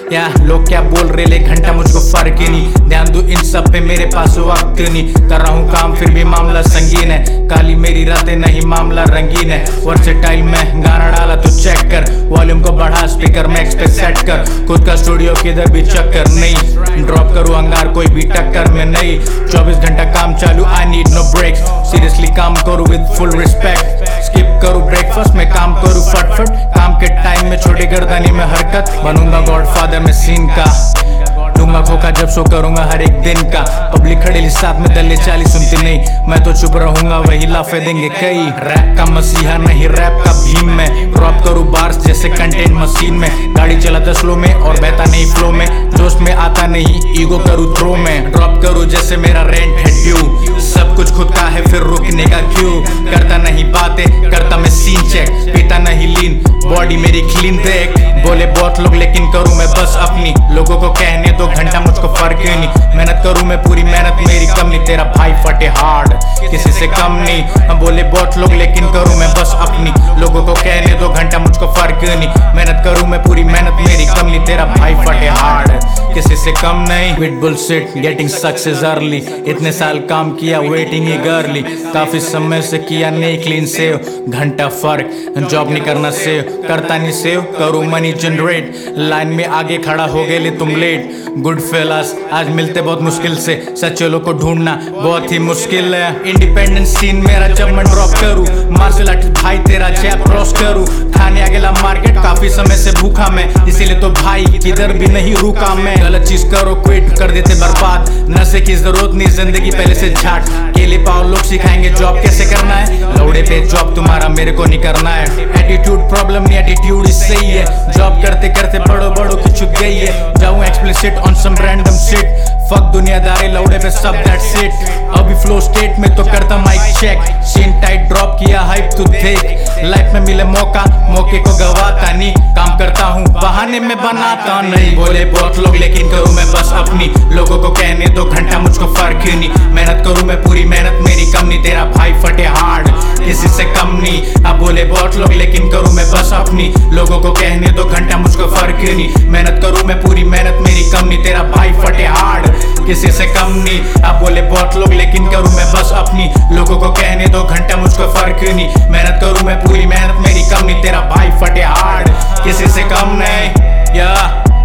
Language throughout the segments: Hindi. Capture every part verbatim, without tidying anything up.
या लोग क्या बोल रहे ले घंटा मुझको फर्क ही नहीं, ध्यान दो इन सब पे मेरे पास वक्त नहीं। कर रहा हूँ काम फिर भी मामला संगीन है, काली मेरी रातें नहीं मामला रंगीन है। वर्सेटाइल में गाना डाला तो चेक कर, वॉल्यूम को बढ़ा स्पीकर मैक्स पे सेट कर। खुद का स्टूडियो किधर भी चक्कर नहीं, ड्रॉप करूँ अंगार कोई भी टक्कर में नहीं। चौबीस घंटा काम चालू I need no breaks, seriously काम करूँ विद फुल रिस्पेक्ट। स्किप करूँ ब्रेकफास्ट में काम करूँ फटफट, काम के टाइम में छोटी गर्दनी में हरकत। बनूंगा गॉडफादर में सीन का, दूंगा खोखा जब शो करूंगा हर एक दिन का। पब्लिक खड़ेली साथ में दल्ले चाली सुनती नहीं, मैं तो चुप रहूंगा वही लाफे देंगे कई। रैप का मसीहा नहीं रैप का भीम में, ड्रॉप करूं बार्स जैसे कंटेंट मशीन में। गाड़ी चलाता स्लो में और बहता नहीं फ्लो में, जोश में आता नहीं ईगो करूं थ्रो में। ड्रॉप करूं जैसे मेरा रेंट है ड्यू, सब कुछ खुद का है फिर रुकने का क्यों। करता नहीं बातें करता मैं सीन चेक, पीता नहीं लीन बॉडी मेरी क्लीन देख। बोले बहुत लोग लेकिन करूं मैं बस अपनी, लोगों को कहने दो घंटा मुझको फर्क ही नहीं। मेहनत करूं मैं पूरी मेहनत मेरी कम नहीं, तेरा भाई फटे हार्ड किसी से कम नहीं। हम बोले बहुत लोग लेकिन करूं मैं बस अपनी, लोगों को कहने दो घंटा मुझको फर्क ही नहीं। मेहनत करूं मैं पूरी मेहनत मेरी कम नहीं, तेरा भाई फटे हार्ड किसी से कम नहीं। With bullshit getting success early, इतने साल काम किया वेटिंग ईगरली। काफी समय से किया नहीं क्लीन सेव, घंटा फर्क जॉब नहीं करना सेव। करता नहीं सेव करूं मनी जनरेट, लाइन में आगे खड़ा हो गए ले तुम लेट। गुड फेलास आज मिलते बहुत मुश्किल से, सच्चे लोग को ढूंढना बहुत ही मुश्किल है। इंडिपेंडेंट सीन मेरा जब मैं ड्रॉप करूं, मार्शल आर्ट भाई तेरा जैप क्रॉस करूं। खाने आ गेला मार्केट काफी समय से भूखा मैं, इसीलिए तो भाई किधर भी नहीं रुका मैं। गलत चीज करो क्विट कर देते बर्बाद, नशे की जरूरत नहीं जिंदगी पहले से झाट। केले पाओ लोग सिखाएंगे जॉब कैसे करना है, लौड़े पे जॉब तुम्हारा मेरे को नहीं करना है। एटीट्यूड प्रॉब्लम नहीं एटीट्यूड सही है, जॉब करते करते बड़ो बड़ो की चुक गई है। जाऊं explicit on some random shit, fuck दुनियादारी लौड़े पे सब दैट्स इट। अभी फ्लो स्टेट में तो करता mic check, scene tight drop किया हाइप तू देख। लाइफ में मिले मौका मौके को गवाता नहीं, काम करता हूँ बहाने में बनाता नहीं। बोले बहुत लोग लेकिन करूँ मैं बस अपनी, लोगों को कहने दो घंटा मुझको फर्क ही नहीं। मेहनत करूँ मैं पूरी मेहनत मेरी कम नहीं, तेरा भाई फटे हार्ड किसी से कम नहीं। अब बोले बहुत लोग लेकिन करूँ मैं बस अपनी, लोगों को कहने दो घंटा मुझको फर्क ही नहीं। मेहनत करूँ मैं पूरी मेहनत मेरी कम नहीं, तेरा भाई फटे हार्ड किसी से कम नहीं। अब बोले बहुत लोग लेकिन करूँ मैं बस अपनी, लोगों को कहने दो घंटा मुझको फर्क ही नहीं। मेहनत करूँ मैं पूरी मेहनत मेरी कम नहीं, तेरा भाई फटे हार्ड किसी से कम नहीं। या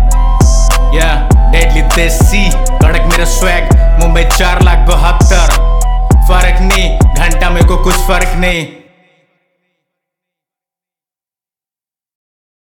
या डेडली देसी कड़क मेरा स्वैग, मुंबई चार लाख बहत्तर। फर्क नहीं घंटा मेरे को कुछ फर्क नहीं।